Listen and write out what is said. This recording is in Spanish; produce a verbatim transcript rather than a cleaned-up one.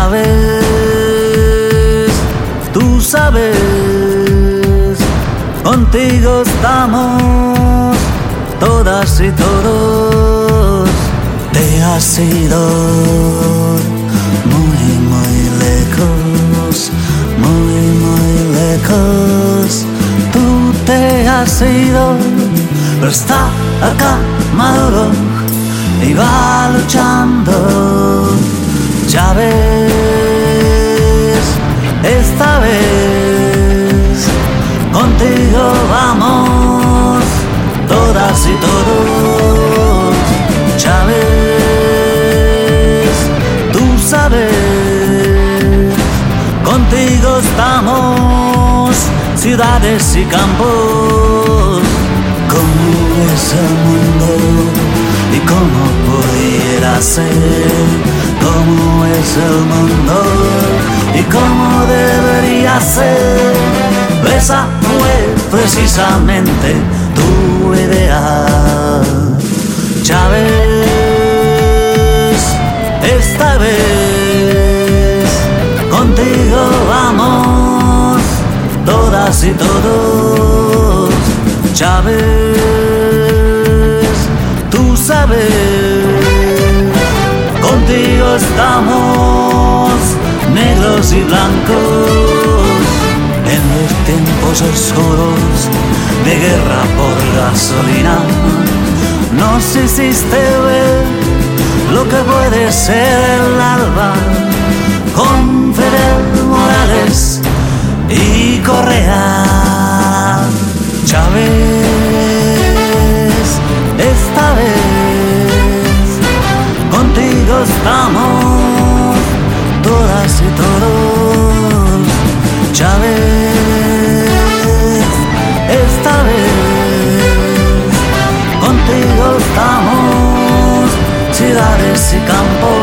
Chávez, tú sabes, contigo estamos todas y todos. Te has ido muy, muy lejos, muy, muy lejos. Tú te has ido, pero está acá Maduro y va luchando. Chávez, esta vez contigo vamos todas y todos. Chávez, tú sabes, contigo estamos ciudades y campos. ¿Cómo es el mundo y cómo pudiera ser? ¿Cómo es el mundo y cómo debería ser? Esa fue precisamente tu idea. Chávez, esta vez contigo vamos todas y todos. Chávez, tú sabes, contigo estamos negros y blancos. En los tiempos oscuros de guerra por gasolina nos hiciste ver lo que puede ser el alba con Fidel Morales y Correa. Chávez, esta vez contigo estamos todas y todos. Chávez, esta vez contigo estamos ciudades y campos.